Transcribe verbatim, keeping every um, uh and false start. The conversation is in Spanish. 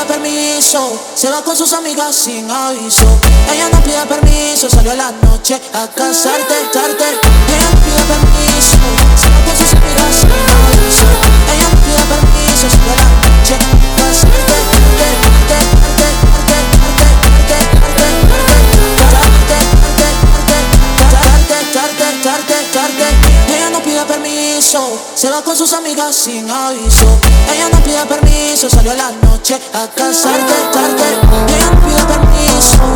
pide permiso, se va con sus amigas sin aviso. Ella no pide permiso, salió a la noche a casarte, tarte. Ella no pide permiso, se va con sus amigas sin aviso. Ella no pide permiso, salió a la noche a casarte, tarte, tarte, tarte, tarte, tarte, tarte. Ella no pide permiso, se va con sus amigas sin aviso. Ella no pide permiso, salió a la noche a casarte, tarte. Ella no pide permiso,